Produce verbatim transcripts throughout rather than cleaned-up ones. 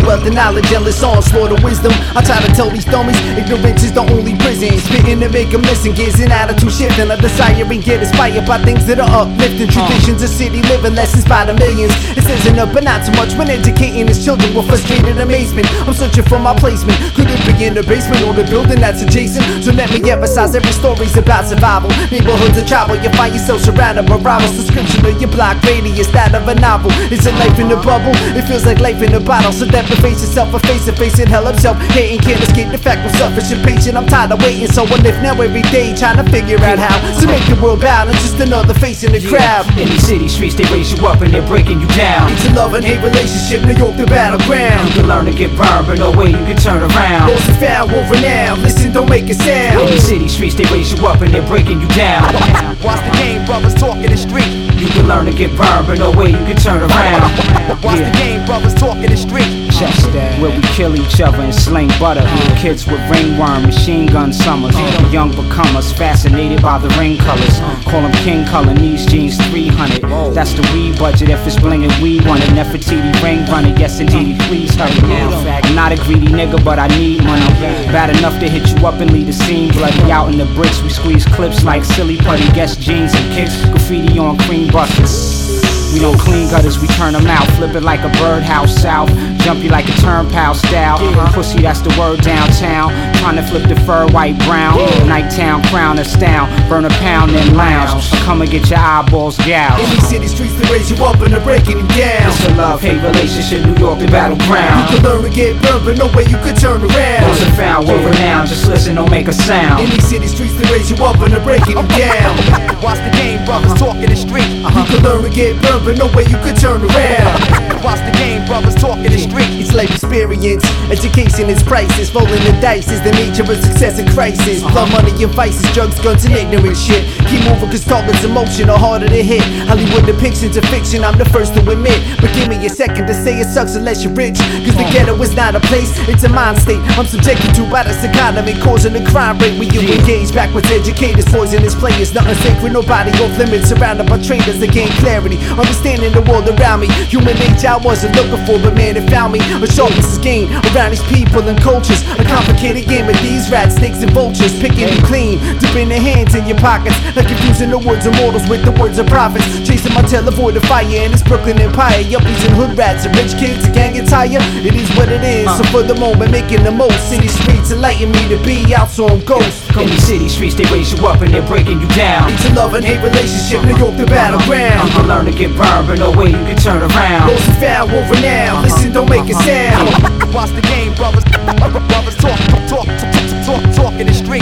wealth and knowledge, endless onslaught of wisdom. I try to tell these dummies, ignorance is the only prison. Spitting to make them listen, gears and attitude shifting. A desire and get inspired by things that are uplifting. Traditions of city living, lessons by the millions. It says enough, but not too much when educating his children with frustrated amazement. I'm searching for my placement. Could it be in the basement or the building that's adjacent? So let me emphasize every story's about survival. Neighborhoods of travel, you find yourself surrounded by rivals. Description of your block radius, that of a novel. It's a life in a bubble, it feels like life in a bottle. So that face yourself a face to face and hell himself. Hating can't escape the fact I'm selfish and patient. I'm tired of waiting, so I live now every day trying to figure out how to make the world bow. It's just another face in the crowd. In these city streets, they raise you up and they're breaking you down. It's a love and hate relationship, New York the battleground. You can learn to get burned, but no way you can turn around. Lost and found, world renowned. Listen, don't make a sound. In these city streets, they raise you up and they're breaking you down. Watch the game, brothers talk in the street. You can learn to get burned, but no way you can turn around. Watch the game, brothers talk in the street. Where we kill each other and sling butter. Kids with ringworm, machine gun summers. Young becomers, fascinated by the ring colors. Call them king color, these jeans three hundred. That's the weed budget, if it's blingin' we want it. Nefertiti ring running, yes indeed, please hurry now. I'm not a greedy nigga, but I need money. Bad enough to hit you up and leave the scene bloody. Out in the bricks, we squeeze clips like silly putty. Guess jeans and kicks, graffiti on cream buses. We don't clean gutters, we turn them out. Flip it like a birdhouse south. Jump you like a turnpile style. Pussy, that's the word downtown. Trying to flip the fur white brown. Nighttown, crown astound. Burn a pound and lounge. Or come and get your eyeballs gouged. In these city streets, they raise you up and they're breaking you down. It's a love-hate relationship, New York the battleground. You can learn to get burned, but no way you could turn around. Lost and found, world renowned. Just listen, don't make a sound. In these city streets, they raise you up and they're breaking you down. Watch the game, brothers talk in the street. You can learn to get burned, but no way you could turn around. Watch the game, brothers talk in the street. It's life experience, education is priceless. Rolling the dice is the nature of success and crisis. Blood money and vices, drugs, guns and ignorant shit. Keep moving cause targets emotion are harder to hit. Hollywood depictions of fiction, I'm the first to admit. But give me a second to say it sucks unless you're rich. Cause the ghetto is not a place, it's a mind state. I'm subjected to by this economy, causing the crime rate. When you engage backwards educators, poisonous players. Nothing sacred, nobody off limits. Surrounded by traitors that gain clarity, understanding the world around me. Human nature I wasn't looking for, but man it found me. A sharpness is gained around these people and cultures. A complicated game of these rats, snakes and vultures. Picking you clean, dipping their hands in your pockets. Like confusing the words of mortals with the words of prophets. Chasing my tail, avoid the fire in this Brooklyn Empire. Yuppies and hood rats and rich kids, a gang attire. It is what it is, so for the moment making the most. City streets enlighten me to be out so I'm ghost. In these city streets, they raise you up and they're breaking you down. It's a love and hate relationship, New York the battleground. You can learn to get burned, but no way you can turn around. Lost and found, world renowned. Listen, don't make a sound. Watch the game, brothers. Brothers talk, talk, talk, talk, talk in the street.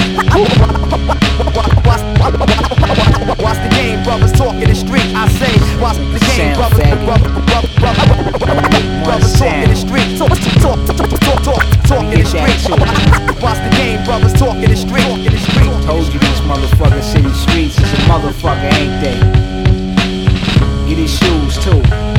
Watch, watch the game, brothers talk in the street. I say, watch the game, brothers. Brothers talk in the street. Talk, talk, talk, talk, talk, talk in the street. Watch the game, brothers talk in the street. In the street. Told you these motherfucking city streets is a motherfucker, ain't they? Get his shoes too.